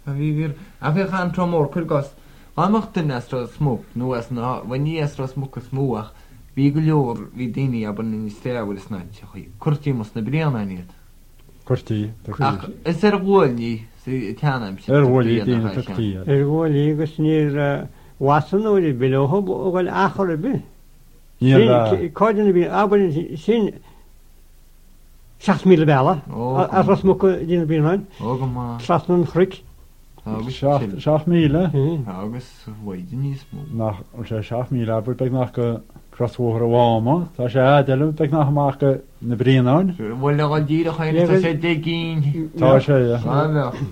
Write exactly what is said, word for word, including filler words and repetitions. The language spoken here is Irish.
A bhí bhír a bhí an tromór chuilgás amachtain astro smó nó as na bhaní astro smócha smúach bhí go leor bhí daoine ab an ní stéhfuil snáid chuí chuirtí mas na bríanaíad. Cuirtí Is ar bhilní teanam ar bhilí daoine tuchtaí. Ar bhilí agus níor wasan óí bilóha bhil achar a bit. Cáidirna bhí abain sin seacht míle bela a rasmucha dína bíáin Trasnan chric seach míle agus bhhaide níos mó nach sé seach míle a bud beag nach go crosmhór a bháma tá sé eile beag nach amach go na bríanáin bhfuil le gáil díad a chaine sé dé cín tá sé